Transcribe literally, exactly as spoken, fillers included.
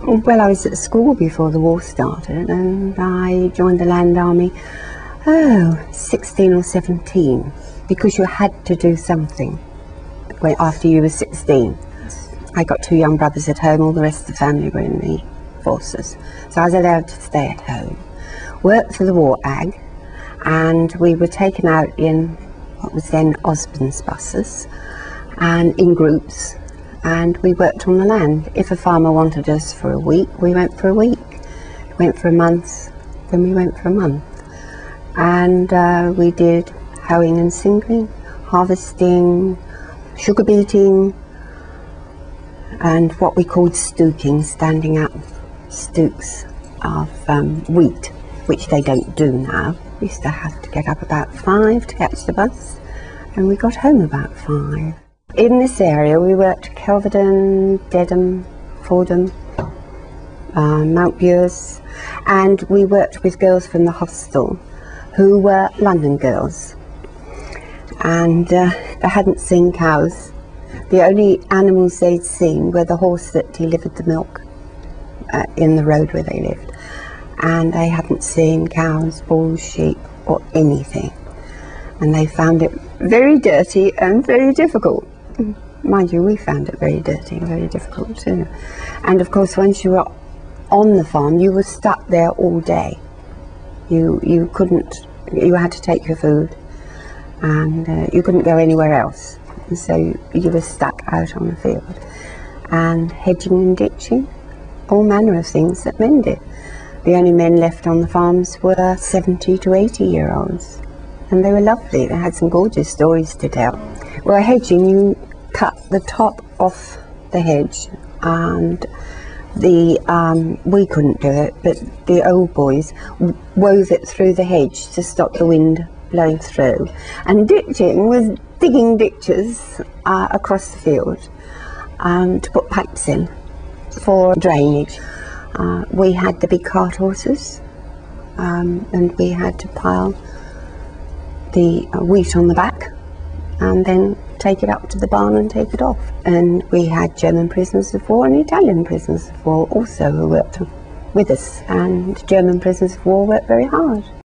Well, I was at school before the war started, and I joined the Land Army, oh, sixteen or seventeen, because you had to do something when, after you were sixteen. I got two young brothers at home, all the rest of the family were in the forces, so I was allowed to stay at home. Worked for the War Ag, and we were taken out in what was then Osborne's buses, and in groups, and we worked on the land. If a farmer wanted us for a week, we went for a week. Went for a month, then we went for a month. And uh, we did hoeing and singling, harvesting, sugar beeting, and what we called stooking, standing up stooks of um, wheat, which they don't do now. We used to have to get up about five to catch the bus, and we got home about five. In this area we worked Kelvedon, Dedham, Fordham, uh, Mount Bures, and we worked with girls from the hostel who were London girls, and uh, they hadn't seen cows. The only animals they'd seen were the horse that delivered the milk uh, in the road where they lived, and they hadn't seen cows, bulls, sheep or anything, and they found it very dirty and very difficult. Mind you, we found it very dirty and very difficult too. And of course, once you were on the farm, you were stuck there all day. You you couldn't, you had to take your food, and uh, you couldn't go anywhere else. And so you, you were stuck out on the field. And hedging and ditching, all manner of things that men did. The only men left on the farms were seventy to eighty year olds. And they were lovely, they had some gorgeous stories to tell. Well, hedging, you cut the top off the hedge, and the um, we couldn't do it, but the old boys wove it through the hedge to stop the wind blowing through. And ditching was digging ditches uh, across the field um, to put pipes in for drainage. Uh, we had the big cart horses, um, and we had to pile the uh, wheat on the back and then take it up to the barn and take it off. And we had German prisoners of war and Italian prisoners of war also who worked with us, and German prisoners of war worked very hard.